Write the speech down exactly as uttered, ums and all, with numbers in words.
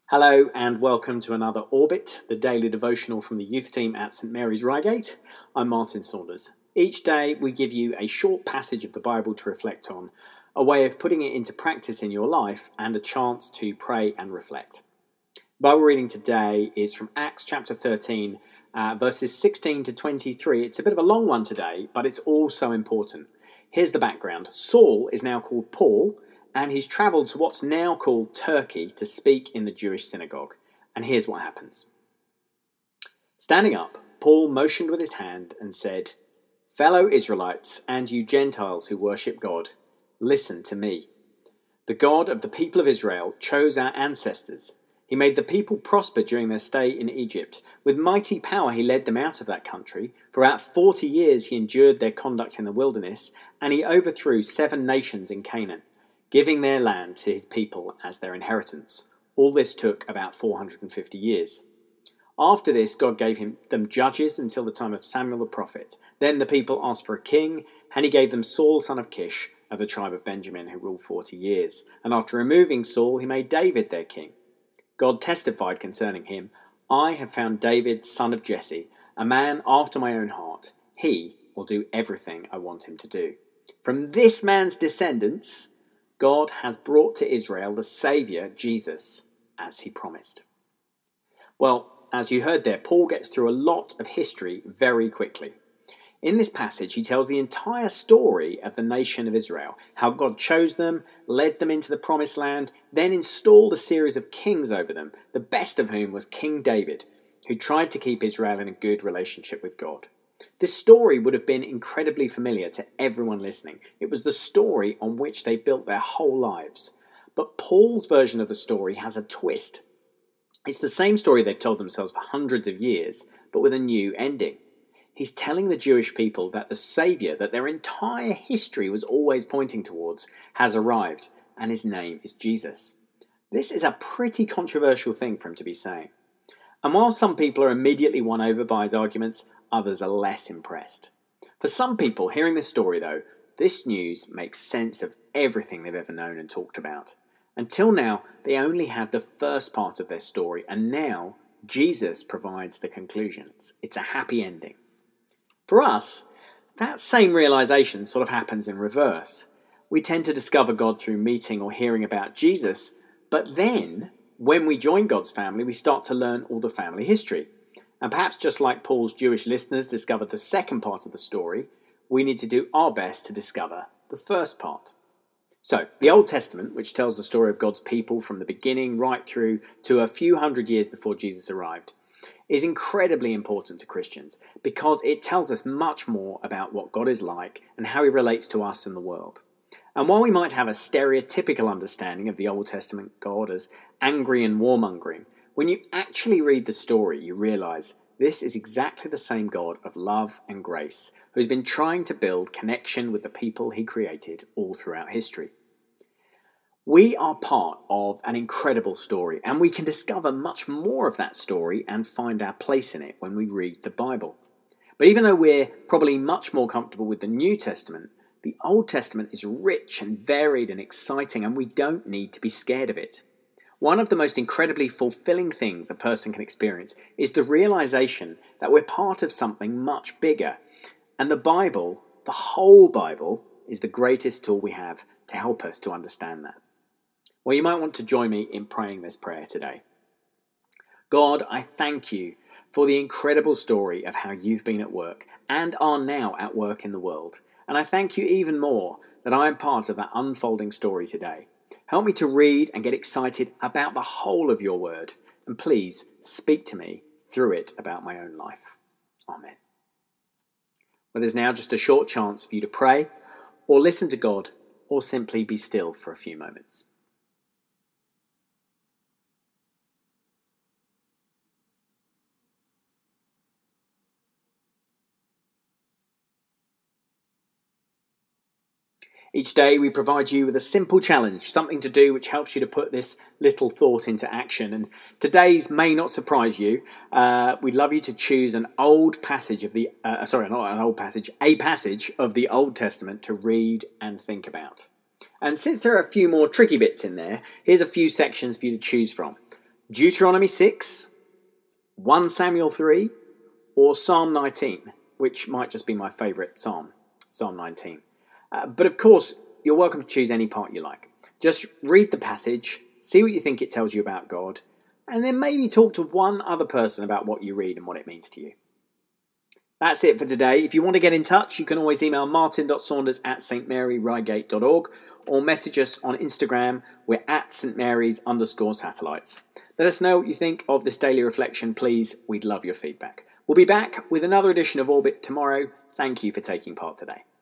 Hello and welcome to another Orbit, the daily devotional from the youth team at St Mary's Reigate. I'm Martin Saunders. Each day we give you a short passage of the Bible to reflect on, a way of putting it into practice in your life and a chance to pray and reflect. The Bible reading today is from Acts chapter thirteen, uh, verses sixteen to twenty-three. It's a bit of a long one today, but it's also important. Here's the background. Saul is now called Paul, and he's travelled to what's now called Turkey to speak in the Jewish synagogue. And here's what happens. Standing up, Paul motioned with his hand and said, "Fellow Israelites, and you Gentiles who worship God, listen to me. The God of the people of Israel chose our ancestors. He made the people prosper during their stay in Egypt. With mighty power he led them out of that country. For about forty years he endured their conduct in the wilderness, and he overthrew seven nations in Canaan, giving their land to his people as their inheritance. All this took about four hundred fifty years. After this, God gave him, them judges until the time of Samuel the prophet. Then the people asked for a king, and he gave them Saul son of Kish of the tribe of Benjamin, who ruled forty years. And after removing Saul, he made David their king. God testified concerning him, 'I have found David, son of Jesse, a man after my own heart. He will do everything I want him to do.' From this man's descendants, God has brought to Israel the Saviour, Jesus, as he promised." Well, as you heard there, Paul gets through a lot of history very quickly. In this passage, he tells the entire story of the nation of Israel, how God chose them, led them into the promised land, then installed a series of kings over them, the best of whom was King David, who tried to keep Israel in a good relationship with God. This story would have been incredibly familiar to everyone listening. It was the story on which they built their whole lives. But Paul's version of the story has a twist. It's the same story they've told themselves for hundreds of years, but with a new ending. He's telling the Jewish people that the Saviour that their entire history was always pointing towards has arrived, and his name is Jesus. This is a pretty controversial thing for him to be saying. And while some people are immediately won over by his arguments, others are less impressed. For some people, hearing this story though, this news makes sense of everything they've ever known and talked about. Until now, they only had the first part of their story, and now Jesus provides the conclusions. It's a happy ending. For us, that same realization sort of happens in reverse. We tend to discover God through meeting or hearing about Jesus, but then, when we join God's family, we start to learn all the family history. And perhaps just like Paul's Jewish listeners discovered the second part of the story, we need to do our best to discover the first part. So, the Old Testament, which tells the story of God's people from the beginning right through to a few hundred years before Jesus arrived, is incredibly important to Christians because it tells us much more about what God is like and how he relates to us and the world. And while we might have a stereotypical understanding of the Old Testament God as angry and warmongering, when you actually read the story, you realise this is exactly the same God of love and grace who's been trying to build connection with the people he created all throughout history. We are part of an incredible story, and we can discover much more of that story and find our place in it when we read the Bible. But even though we're probably much more comfortable with the New Testament, the Old Testament is rich and varied and exciting, and we don't need to be scared of it. One of the most incredibly fulfilling things a person can experience is the realization that we're part of something much bigger. And the Bible, the whole Bible, is the greatest tool we have to help us to understand that. Well, you might want to join me in praying this prayer today. God, I thank you for the incredible story of how you've been at work and are now at work in the world. And I thank you even more that I am part of that unfolding story today. Help me to read and get excited about the whole of your word. And please speak to me through it about my own life. Amen. Well, there's now just a short chance for you to pray or listen to God or simply be still for a few moments. Each day we provide you with a simple challenge, something to do which helps you to put this little thought into action. And today's may not surprise you. Uh, we'd love you to choose an old passage of the, uh, sorry, not an old passage, a passage of the Old Testament to read and think about. And since there are a few more tricky bits in there, here's a few sections for you to choose from. Deuteronomy six, First Samuel three, or Psalm nineteen, which might just be my favourite psalm, Psalm nineteen. Uh, but of course, you're welcome to choose any part you like. Just read the passage, see what you think it tells you about God, and then maybe talk to one other person about what you read and what it means to you. That's it for today. If you want to get in touch, you can always email martin.saunders at stmaryrygate.org or message us on Instagram. We're at stmarys underscore satellites. Let us know what you think of this daily reflection, please. We'd love your feedback. We'll be back with another edition of Orbit tomorrow. Thank you for taking part today.